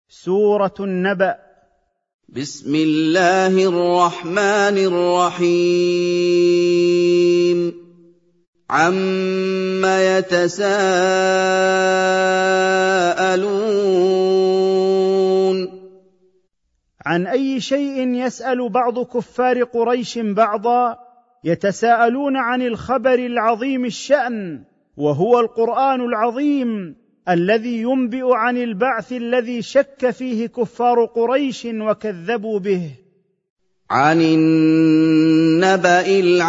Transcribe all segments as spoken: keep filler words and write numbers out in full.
سورة النبأ. بسم الله الرحمن الرحيم. عَمَّ يتساءلون. عن أي شيء يسأل بعض كفار قريش بعضا، يتساءلون عن الخبر العظيم الشأن، وهو القرآن العظيم الذي ينبئ عن البعث الذي شك فيه كفار قريش وكذبوا به. عن النبأ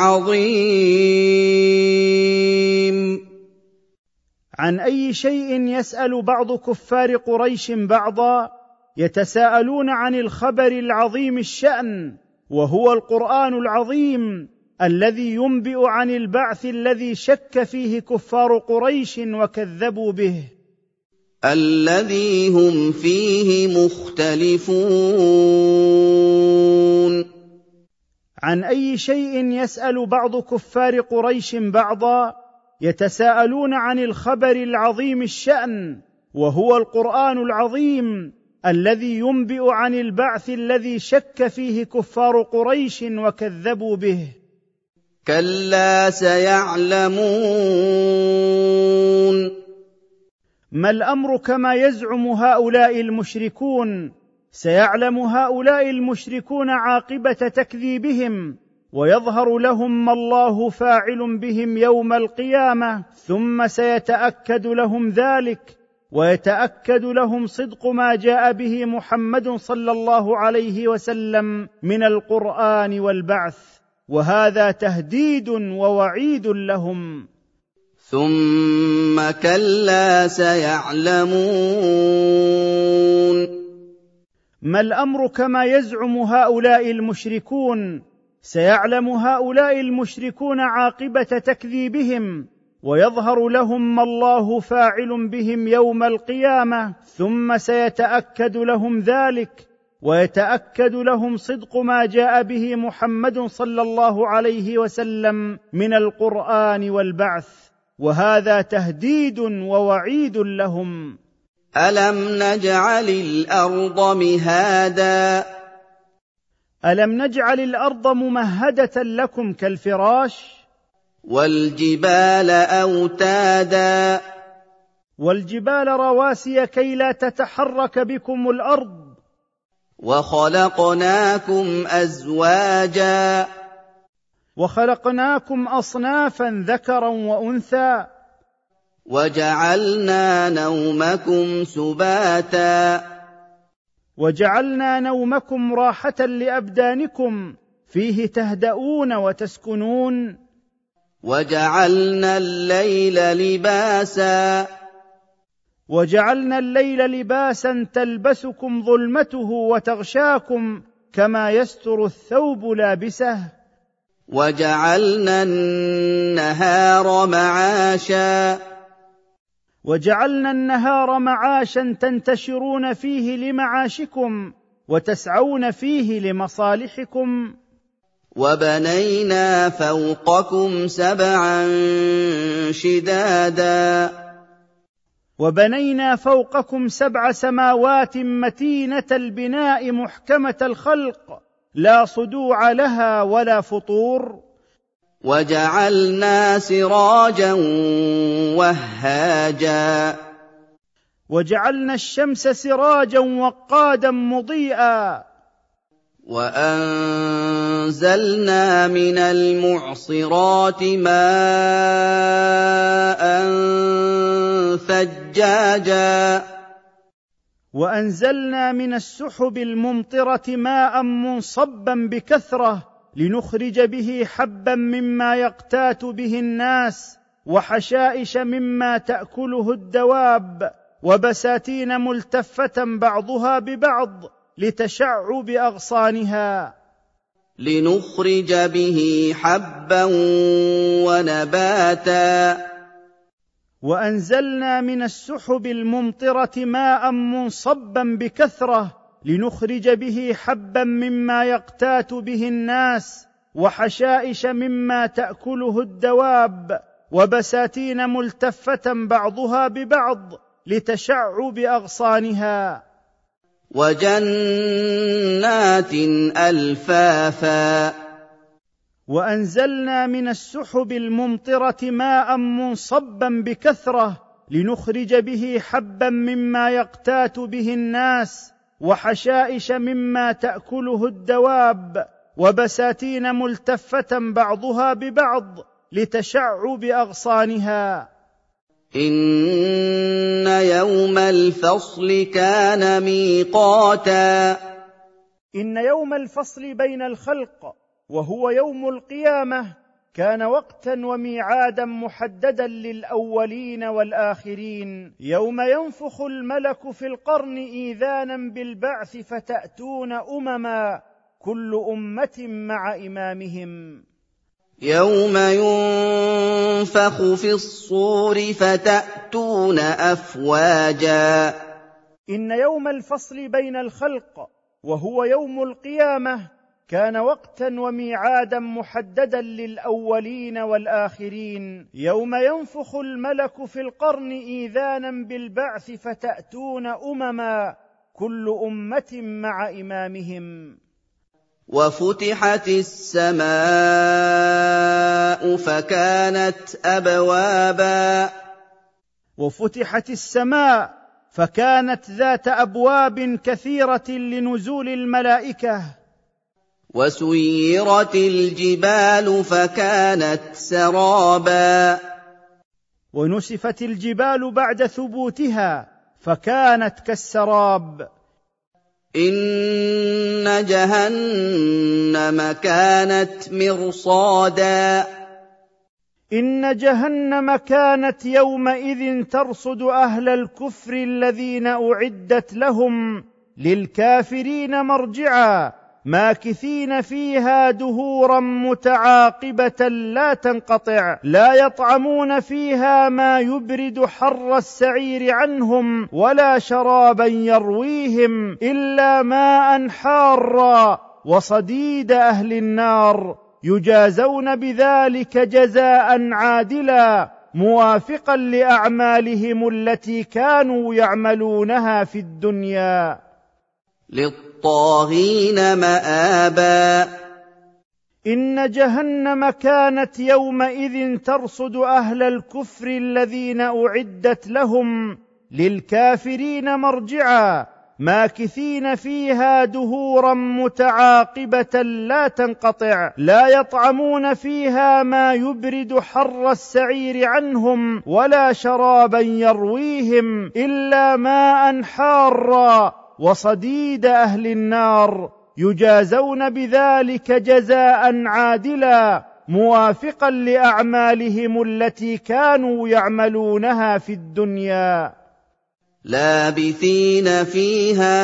العظيم. عن أي شيء يسأل بعض كفار قريش بعضا، يتساءلون عن الخبر العظيم الشأن، وهو القرآن العظيم الذي ينبئ عن البعث الذي شك فيه كفار قريش وكذبوا به. الذي هم فيه مختلفون. عن أي شيء يسأل بعض كفار قريش بعضا، يتساءلون عن الخبر العظيم الشأن، وهو القرآن العظيم الذي ينبئ عن البعث الذي شك فيه كفار قريش وكذبوا به. كلا سيعلمون. ما الأمر كما يزعم هؤلاء المشركون، سيعلم هؤلاء المشركون عاقبة تكذيبهم، ويظهر لهم ما الله فاعل بهم يوم القيامة، ثم سيتأكد لهم ذلك، ويتأكد لهم صدق ما جاء به محمد صلى الله عليه وسلم من القرآن والبعث، وهذا تهديد ووعيد لهم. ثم كلا سيعلمون. ما الأمر كما يزعم هؤلاء المشركون، سيعلم هؤلاء المشركون عاقبة تكذيبهم، ويظهر لهم ما الله فاعل بهم يوم القيامة، ثم سيتأكد لهم ذلك، ويتأكد لهم صدق ما جاء به محمد صلى الله عليه وسلم من القرآن والبعث، وهذا تهديد ووعيد لهم. ألم نجعل الأرض مهادا. ألم نجعل الأرض ممهدة لكم كالفراش، والجبال أوتادا. والجبال رواسي كي لا تتحرك بكم الأرض. وخلقناكم أزواجا. وخلقناكم أصنافا ذكرا وأنثى. وجعلنا نومكم سباتا. وجعلنا نومكم راحة لأبدانكم، فيه تهدؤون وتسكنون. وجعلنا الليل لباسا. وجعلنا الليل لباسا تلبسكم ظلمته وتغشاكم، كما يستر الثوب لابسه. وجعلنا النهار معاشا. وجعلنا النهار معاشا تنتشرون فيه لمعاشكم، وتسعون فيه لمصالحكم. وبنينا فوقكم سبعا شدادا. وبنينا فوقكم سبع سماوات متينة البناء محكمة الخلق، لا صدوع لها ولا فطور. وجعلنا سراجا وهاجا. وجعلنا الشمس سراجا وقادا مضيئا. وأنزلنا من المعصرات ماء ثجاجا. وأنزلنا من السحب الممطرة ماء منصبا بكثرة، لنخرج به حبا مما يقتات به الناس، وحشائش مما تأكله الدواب، وبساتين ملتفة بعضها ببعض لتشعب أغصانها. لنخرج به حبا ونباتا. وأنزلنا من السحب الممطرة ماء منصبا بكثرة، لنخرج به حبا مما يقتات به الناس، وحشائش مما تأكله الدواب، وبساتين ملتفة بعضها ببعض لتشعب أغصانها. وَجَنَّاتٍ أَلْفَافًا وأنزلنا من السحب الممطرة ماء منصبا بكثرة لنخرج به حبا مما يقتات به الناس وحشائش مما تأكله الدواب وبساتين ملتفة بعضها ببعض لتشعب أغصانها. إِنَّ يَوْمَ الْفَصْلِ كَانَ مِيقَاتًا إن يوم الفصل بين الخلق وهو يوم القيامة كان وقتا وميعادا محددا للأولين والآخرين، يوم ينفخ الملك في القرن إيذانا بالبعث فتأتون أمما كل أمة مع إمامهم. يَوْمَ يُنفَخُ فِي الصُّورِ فَتَأْتُونَ أَفْوَاجًا إن يوم الفصل بين الخلق وهو يوم القيامة كان وقتا وميعادا محددا للأولين والآخرين، يوم ينفخ الملك في القرن إيذانا بالبعث فتأتون أمما كل أمة مع إمامهم. وَفُتِحَتِ السَّمَاءُ فَكَانَتْ أَبْوَابًا وفتحت السماء فكانت ذات أبواب كثيرة لنزول الملائكة. وَسُيِّرَتِ الْجِبَالُ فَكَانَتْ سَرَابًا ونسفت الجبال بعد ثبوتها فكانت كالسراب. إِنَّ جَهَنَّمَ كَانَتْ مِرْصَادًا إن جهنم كانت يومئذ ترصد أهل الكفر الذين أعدت لهم للكافرين مرجعا ماكثين فيها دهورا متعاقبة لا تنقطع، لا يطعمون فيها ما يبرد حر السعير عنهم ولا شرابا يرويهم إلا ماء حارا وصديد أهل النار، يجازون بذلك جزاء عادلا موافقا لأعمالهم التي كانوا يعملونها في الدنيا. للطاغين مآبا إن جهنم كانت يومئذ ترصد أهل الكفر الذين أعدت لهم للكافرين مرجعا ماكثين فيها دهورا متعاقبة لا تنقطع، لا يطعمون فيها ما يبرد حر السعير عنهم ولا شرابا يرويهم إلا ماء حارا وصديد أهل النار، يجازون بذلك جزاء عادلا موافقا لأعمالهم التي كانوا يعملونها في الدنيا. لابثين فيها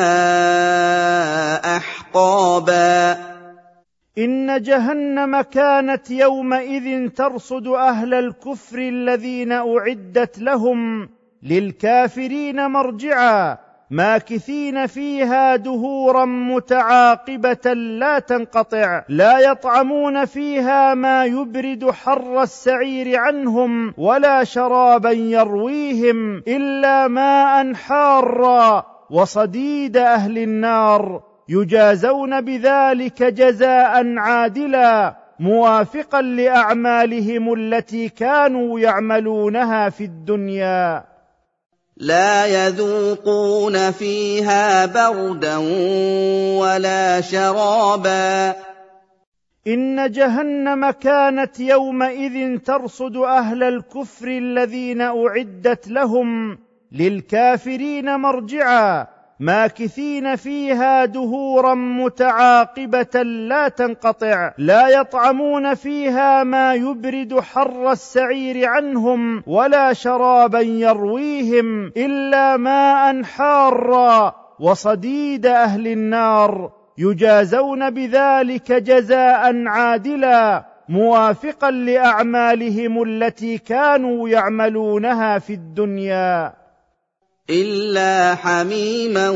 أحقابا إن جهنم كانت يومئذ ترصد أهل الكفر الذين أعدت لهم للكافرين مرجعا ماكثين فيها دهورا متعاقبة لا تنقطع، لا يطعمون فيها ما يبرد حر السعير عنهم ولا شرابا يرويهم إلا ماء حارا وصديد أهل النار، يجازون بذلك جزاء عادلا موافقا لأعمالهم التي كانوا يعملونها في الدنيا. لا يذوقون فيها بردا ولا شرابا إن جهنم كانت يومئذ ترصد أهل الكفر الذين أعدت لهم للكافرين مرجعا ماكثين فيها دهورا متعاقبة لا تنقطع، لا يطعمون فيها ما يبرد حر السعير عنهم ولا شرابا يرويهم إلا ماء حارا وصديد أهل النار، يجازون بذلك جزاء عادلا موافقا لأعمالهم التي كانوا يعملونها في الدنيا. إلا حميما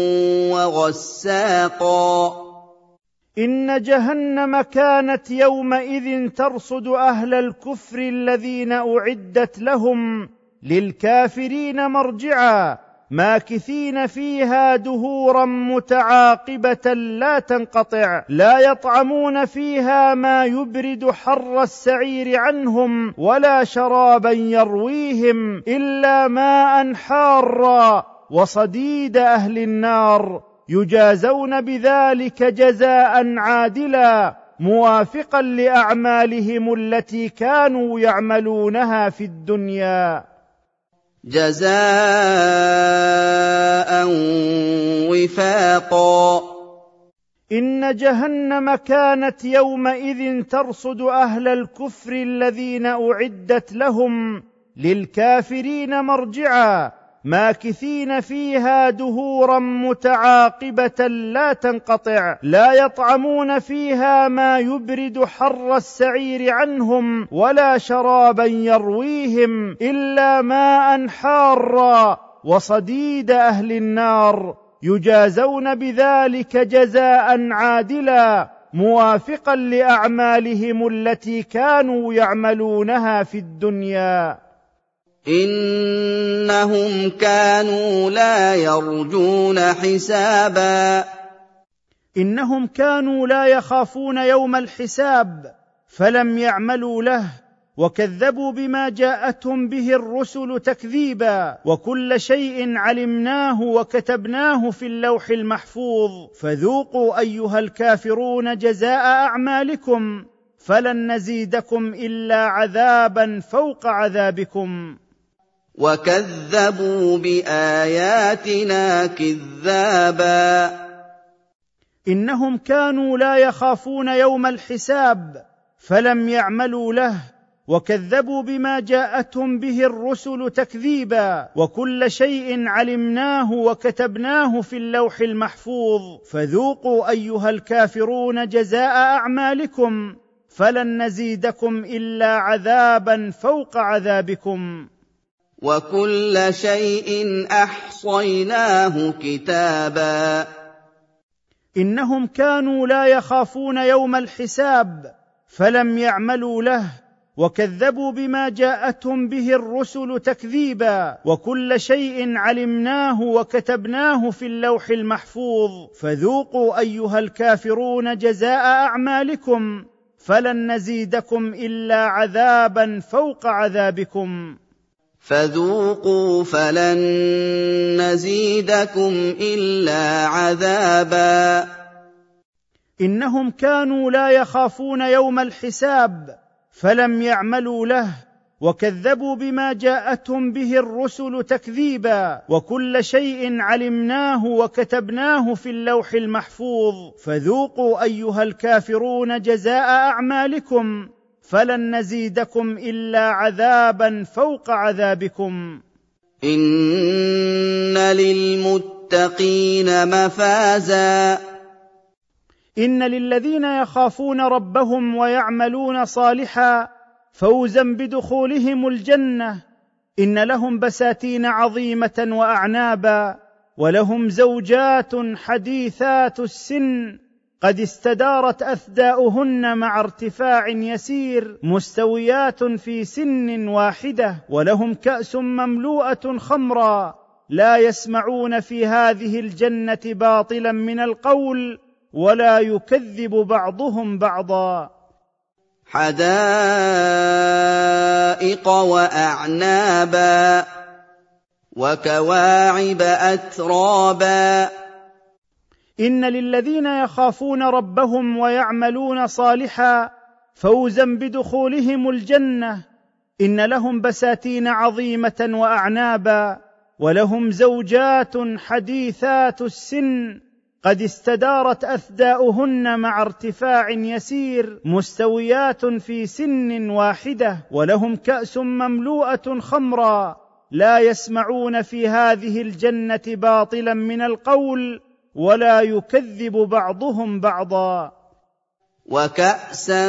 وغساقا إن جهنم كانت يومئذ ترصد أهل الكفر الذين أعدت لهم للكافرين مرجعا ماكثين فيها دهورا متعاقبة لا تنقطع، لا يطعمون فيها ما يبرد حر السعير عنهم ولا شرابا يرويهم إلا ماء حارا وصديد أهل النار، يجازون بذلك جزاء عادلا موافقا لأعمالهم التي كانوا يعملونها في الدنيا. جزاء وفاقا. إن جهنم كانت يومئذ ترصد أهل الكفر الذين أعدت لهم للكافرين مرجعا، ماكثين فيها دهورا متعاقبة لا تنقطع، لا يطعمون فيها ما يبرد حر السعير عنهم ولا شرابا يرويهم إلا ماء حارا وصديد أهل النار، يجازون بذلك جزاء عادلا موافقا لأعمالهم التي كانوا يعملونها في الدنيا. إنهم كانوا لا يرجون حسابا. إنهم كانوا لا يخافون يوم الحساب فلم يعملوا له، وكذبوا بما جاءتهم به الرسل تكذيبا، وكل شيء علمناه وكتبناه في اللوح المحفوظ، فذوقوا أيها الكافرون جزاء أعمالكم فلن نزيدكم إلا عذابا فوق عذابكم. وكذبوا بآياتنا كذابا. إنهم كانوا لا يخافون يوم الحساب فلم يعملوا له، وكذبوا بما جاءتهم به الرسل تكذيبا، وكل شيء علمناه وكتبناه في اللوح المحفوظ، فذوقوا أيها الكافرون جزاء أعمالكم فلن نزيدكم إلا عذابا فوق عذابكم. وكل شيء أحصيناه كتابا. إنهم كانوا لا يخافون يوم الحساب فلم يعملوا له، وكذبوا بما جاءتهم به الرسل تكذيبا، وكل شيء علمناه وكتبناه في اللوح المحفوظ، فذوقوا أيها الكافرون جزاء أعمالكم فلن نزيدكم إلا عذابا فوق عذابكم. فذوقوا فلن نزيدكم إلا عذابا. إنهم كانوا لا يخافون يوم الحساب فلم يعملوا له، وكذبوا بما جاءتهم به الرسل تكذيبا، وكل شيء علمناه وكتبناه في اللوح المحفوظ، فذوقوا أيها الكافرون جزاء أعمالكم فلن نزيدكم إلا عذابا فوق عذابكم. إن للمتقين مفازا. إن للذين يخافون ربهم ويعملون صالحا فوزا بدخولهم الجنة، إن لهم بساتين عظيمة وأعنابا، ولهم زوجات حديثات السن قد استدارت أثداؤهن مع ارتفاع يسير، مستويات في سن واحدة، ولهم كأس مملوءة خمرا، لا يسمعون في هذه الجنة باطلا من القول ولا يكذب بعضهم بعضا. حدائق وأعنابا وكواعب أترابا. إن للذين يخافون ربهم ويعملون صالحا فوزا بدخولهم الجنة، إن لهم بساتين عظيمة وأعنابا، ولهم زوجات حديثات السن قد استدارت أثداؤهن مع ارتفاع يسير، مستويات في سن واحدة، ولهم كأس مملوءة خمرا، لا يسمعون في هذه الجنة باطلا من القول ولا يكذب بعضهم بعضا. وكأسا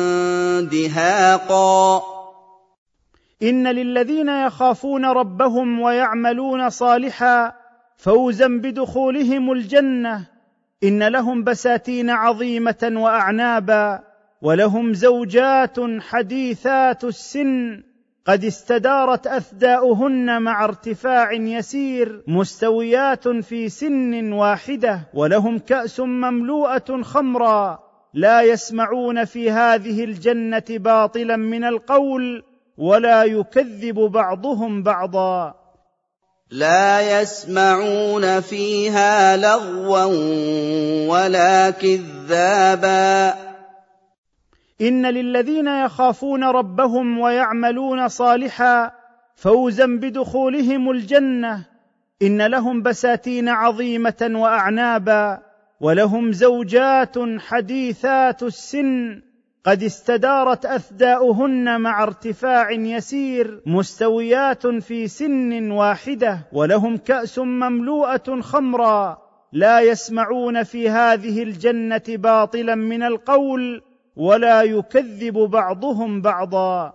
دهاقا. إن للذين يخافون ربهم ويعملون صالحا فوزا بدخولهم الجنة، إن لهم بساتين عظيمة وأعنابا، ولهم زوجات حديثات السن قد استدارت أثداؤهن مع ارتفاع يسير مستويات في سن واحدة، ولهم كأس مملوءة خمرا لا يسمعون في هذه الجنة باطلا من القول ولا يكذب بعضهم بعضا. لا يسمعون فيها لغوا ولا كذابا. إن للذين يخافون ربهم ويعملون صالحا فوزا بدخولهم الجنة. إن لهم بساتين عظيمة وأعنابا، ولهم زوجات حديثات السن قد استدارت أثداؤهن مع ارتفاع يسير مستويات في سن واحدة، ولهم كأس مملوءة خمرا لا يسمعون في هذه الجنة باطلا من القول ولا يكذب بعضهم بعضا.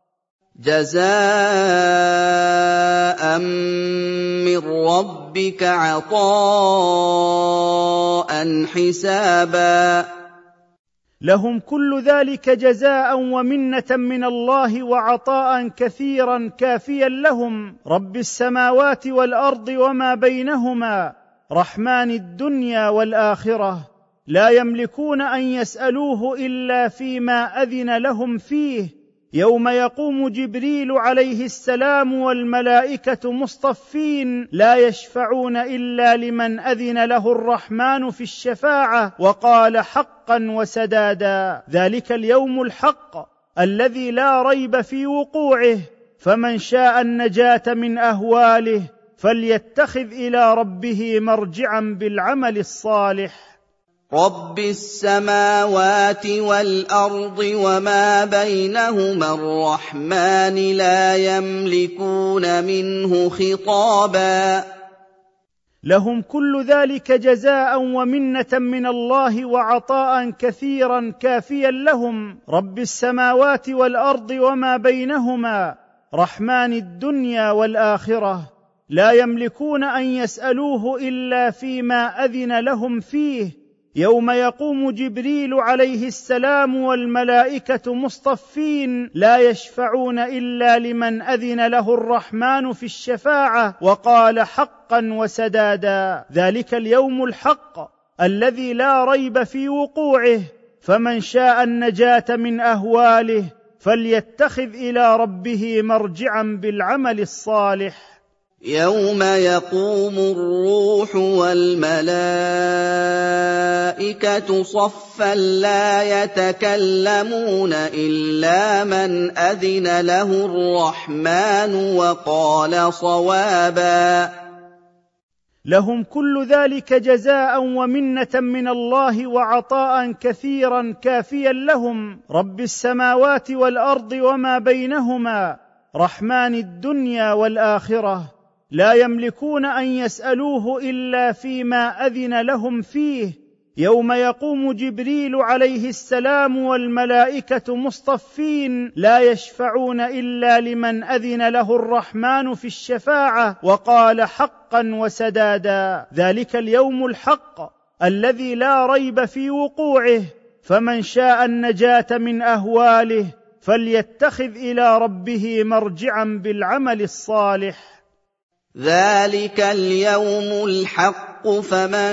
جزاء من ربك عطاء حسابا. لهم كل ذلك جزاء ومنة من الله وعطاء كثيرا كافيا لهم، رب السماوات والأرض وما بينهما، رحمن الدنيا والآخرة، لا يملكون أن يسألوه إلا فيما أذن لهم فيه، يوم يقوم جبريل عليه السلام والملائكة مصطفين لا يشفعون إلا لمن أذن له الرحمن في الشفاعة وقال حقا وسدادا. ذلك اليوم الحق الذي لا ريب في وقوعه، فمن شاء النجاة من أهواله فليتخذ إلى ربه مرجعا بالعمل الصالح. رب السماوات والأرض وما بينهما الرحمن لا يملكون منه خطابا. لهم كل ذلك جزاء ومنة من الله وعطاء كثيرا كافيا لهم، رب السماوات والأرض وما بينهما، رحمن الدنيا والآخرة، لا يملكون أن يسألوه إلا فيما أذن لهم فيه، يوم يقوم جبريل عليه السلام والملائكة مصطفين لا يشفعون إلا لمن أذن له الرحمن في الشفاعة وقال حقا وسدادا. ذلك اليوم الحق الذي لا ريب في وقوعه، فمن شاء النجاة من أهواله فليتخذ إلى ربه مرجعا بالعمل الصالح. يوم يقوم الروح والملائكة صفا لا يتكلمون إلا من أذن له الرحمن وقال صوابا. لهم كل ذلك جزاء ومنة من الله وعطاء كثيرا كافيا لهم، رب السماوات والأرض وما بينهما، رحمن الدنيا والآخرة، لا يملكون أن يسألوه إلا فيما أذن لهم فيه، يوم يقوم جبريل عليه السلام والملائكة مصطفين لا يشفعون إلا لمن أذن له الرحمن في الشفاعة وقال حقا وسدادا. ذلك اليوم الحق الذي لا ريب في وقوعه، فمن شاء النجاة من أهواله فليتخذ إلى ربه مرجعا بالعمل الصالح. ذلك اليوم الحق فمن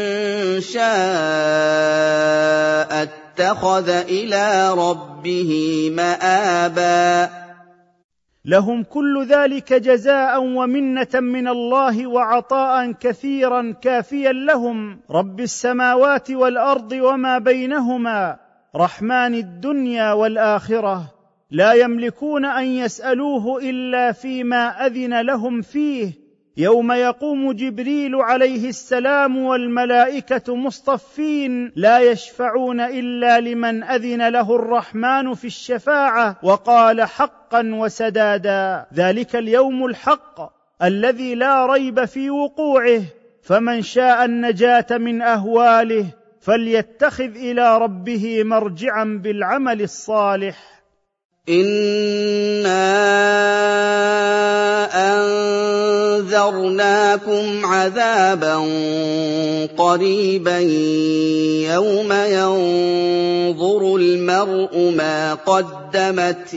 شاء اتخذ إلى ربه مآبا. لهم كل ذلك جزاء ومنة من الله وعطاء كثيرا كافيا لهم، رب السماوات والأرض وما بينهما، رحمن الدنيا والآخرة، لا يملكون أن يسألوه إلا فيما أذن لهم فيه، يوم يقوم جبريل عليه السلام والملائكة مصطفين لا يشفعون إلا لمن أذن له الرحمن في الشفاعة وقال حقا وسدادا. ذلك اليوم الحق الذي لا ريب في وقوعه، فمن شاء النجاة من أهواله فليتخذ إلى ربه مرجعا بالعمل الصالح. إنا حَذَّرْنَاكُمْ عَذَابًا قَرِيبًا يَوْمَ يَنظُرُ الْمَرْءُ مَا قَدَّمَتْ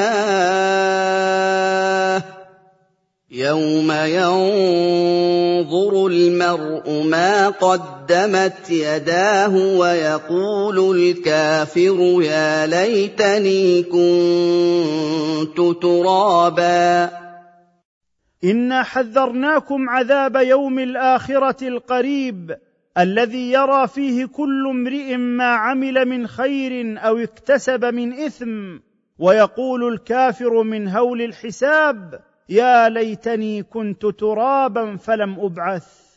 يَدَاهُ يَوْمَ يَنظُرُ الْمَرْءُ مَا قَدَّمَتْ يَدَاهُ وَيَقُولُ الْكَافِرُ يَا لَيْتَنِي كُنتُ تُرَابًا إنا حذرناكم عذاب يوم الآخرة القريب الذي يرى فيه كل امرئ ما عمل من خير أو اكتسب من إثم، ويقول الكافر من هول الحساب: يا ليتني كنت ترابا فلم أبعث.